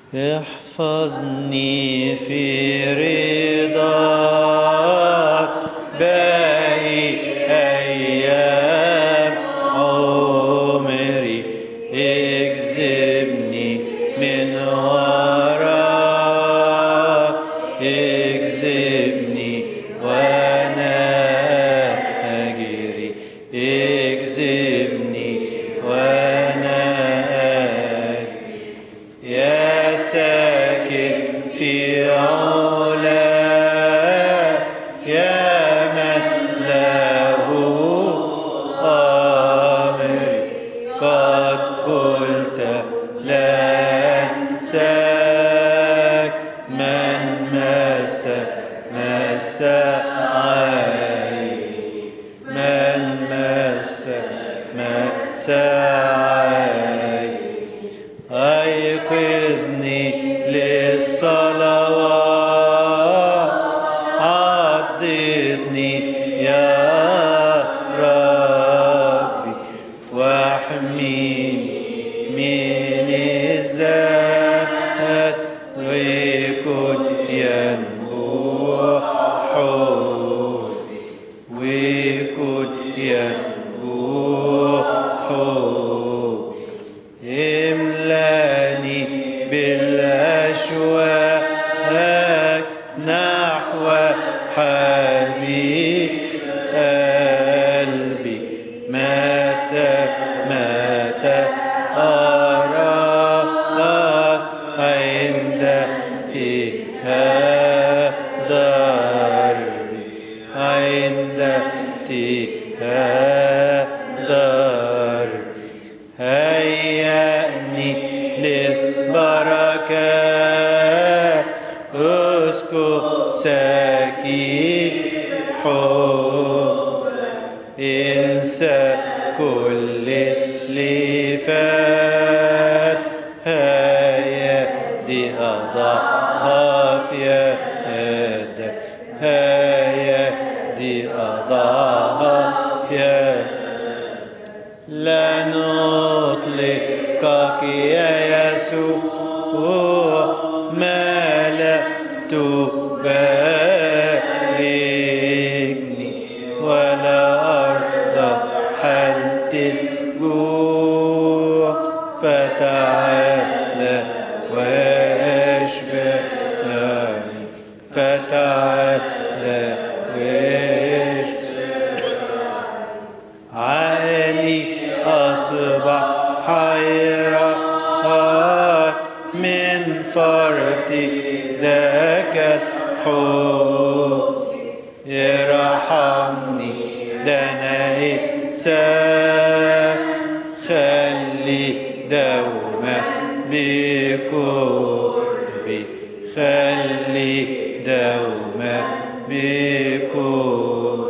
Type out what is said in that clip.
احفظني في رضاك باقي أيام عمري، اجذبني من وراك، اجذبني وأنا أجري، اجذبني وأنا أجري. يا ساكن في علاك، يا من له أمري، قد قلت لا أنساك. من مس عيني، من مس عيني، أيقظني للصلوات، عضدني يا ربي، واحميني من الذات، ويكن ينبوع حبي، ويكن ينبوع حبي. املاني بالأشواق نحو حبيب قلبي، متى أراك عند انتهاء دربي، عند انتهاء دربي. هيأني للبركات، اسكب سكيب حب، انسى كل اللي فات. هيا دي أضعها في يدك، هيا دي أضعها في يدك. لا نطلقك يا يسوع ما لا تباركني، ولا أرضى حالة الجوع. فتعالى واشبعني، فتعالى واشبعني. عقلي أصبح حيران من فرط ذاك الحب، ارحمني ده أنا إنسان، خلي دوما بقربي، خلي دوما بقربي.